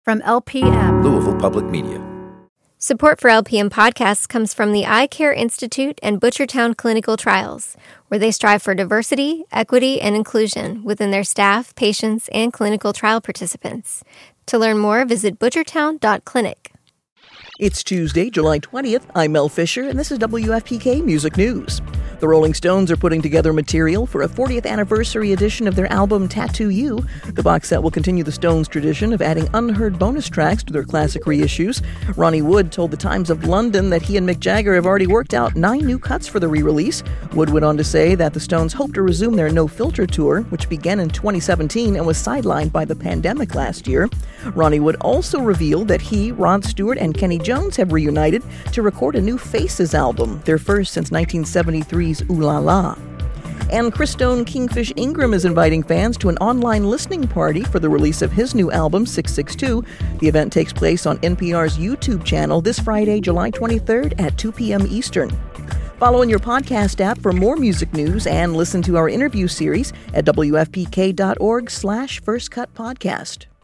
From LPM, Louisville Public Media. Support for LPM podcasts comes from the Eye Care Institute and Butchertown Clinical Trials, where they strive for diversity, equity, and inclusion within their staff, patients, and clinical trial participants. To learn more, visit butchertown.clinic. It's Tuesday, July 20th. I'm Mel Fisher, and this is WFPK Music News. The Rolling Stones are putting together material for a 40th anniversary edition of their album Tattoo You. The box set will continue the Stones' tradition of adding unheard bonus tracks to their classic reissues. Ronnie Wood told the Times of London that he and Mick Jagger have already worked out 9 new cuts for the re-release. Wood went on to say that the Stones hope to resume their No Filter tour, which began in 2017 and was sidelined by the pandemic last year. Ronnie Wood also revealed that he, Rod Stewart, and Kenny Jones have reunited to record a new Faces album, their first since 1973's Ooh La La. And Christone Kingfish Ingram is inviting fans to an online listening party for the release of his new album, 662. The event takes place on NPR's YouTube channel this Friday, July 23rd at 2 p.m. Eastern. Follow in your podcast app for more music news and listen to our interview series at wfpk.org/firstcutpodcast.